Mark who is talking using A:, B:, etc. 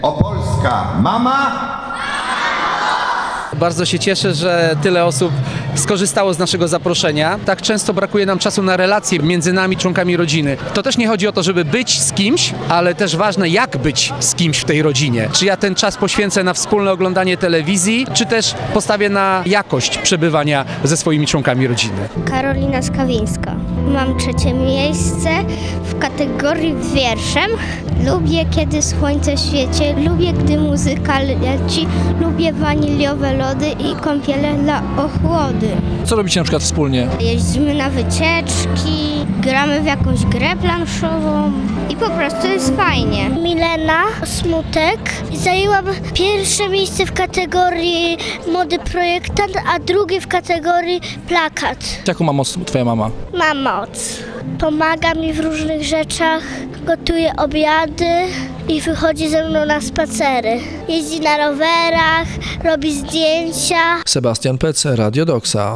A: Opolska mama.
B: Bardzo się cieszę, że tyle osób skorzystało z naszego zaproszenia. Tak często brakuje nam czasu na relacje między nami, członkami rodziny. To też nie chodzi o to, żeby być z kimś, ale też ważne, jak być z kimś w tej rodzinie. Czy ja ten czas poświęcę na wspólne oglądanie telewizji, czy też postawię na jakość przebywania ze swoimi członkami rodziny.
C: Karolina Skawińska. Mam 3. miejsce w kategorii wierszem. Lubię, kiedy słońce świeci, lubię, gdy muzyka leci, lubię waniliowe lody i kąpiele dla ochłody.
D: Co robicie na przykład wspólnie?
C: Jeździmy na wycieczki, gramy w jakąś grę planszową i po prostu jest fajnie. Milena Smutek. Zajęłam 1. miejsce w kategorii młody projektant, a 2. w kategorii plakat.
D: Jaką ma moc twoja mama?
C: Ma moc. Pomaga mi w różnych rzeczach, gotuje obiady i wychodzi ze mną na spacery. Jeździ na rowerach, robi zdjęcia.
D: Sebastian Pec, Radio Doxa.